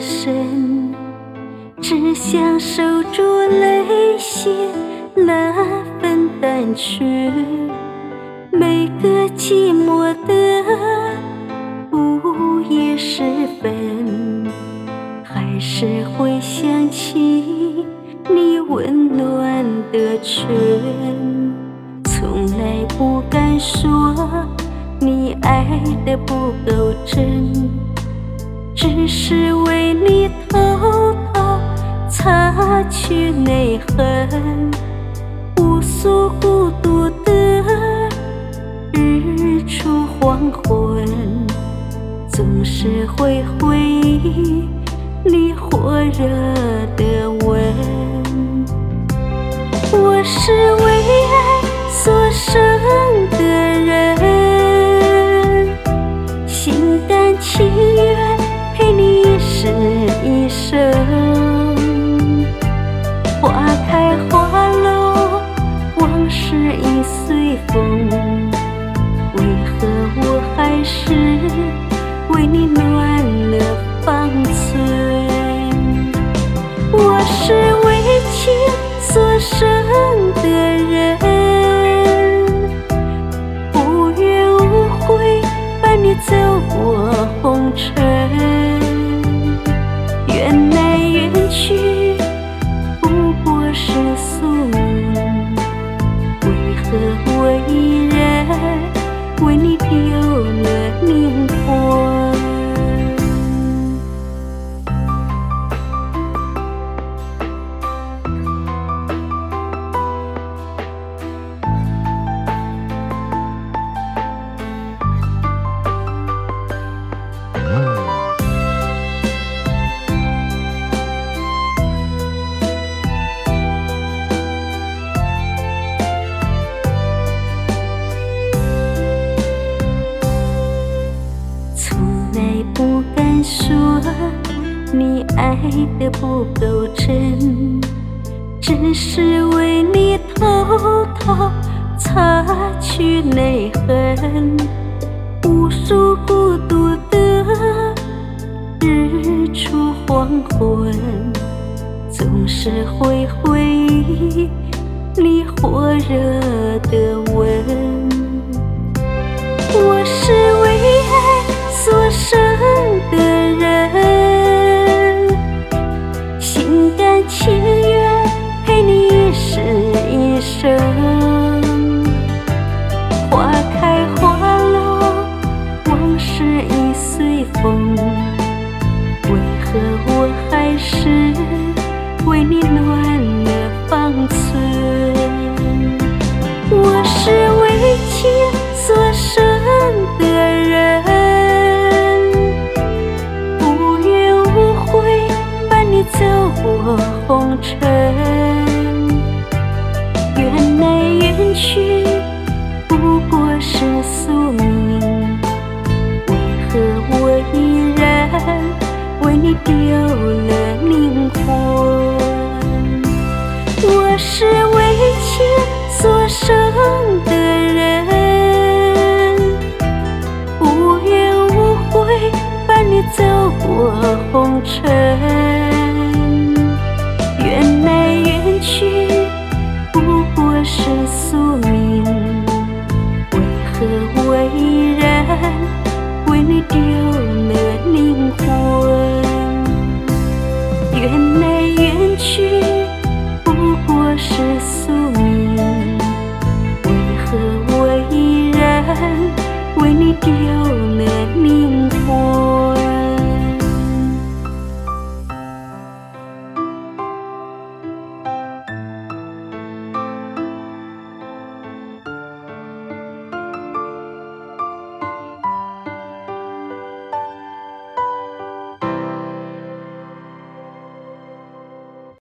深，只想守住泪血那份单纯。每个寂寞的午夜时分，还是会想起你温暖的唇。从来不敢说你爱得不够真，只是为你偷偷擦去泪痕。无数孤独的日出黄昏，总是会回忆你火热的吻。我是为爱所生的人，心甘情愿陪你一世一生。花开花落，往事已随风，为何我还是为你暖了方寸？我是为情所生的人，无怨无悔伴你走过红尘。缘来缘去不过是宿命，为何我依然为你丢了灵魂？不敢说你爱得不够真，只是为你偷偷擦去泪痕。无数孤独的日出黄昏，总是会回忆你火热的吻。我是为爱所生的人，心甘情愿陪你一世一生。花开花落，往事已随风，为何我还是为你暖了方寸？我是为情所生的人，走过红尘。缘来缘去不过是宿命，为何我依然为你丢了灵魂？我是为情所生的人，无怨无悔伴你走过红尘。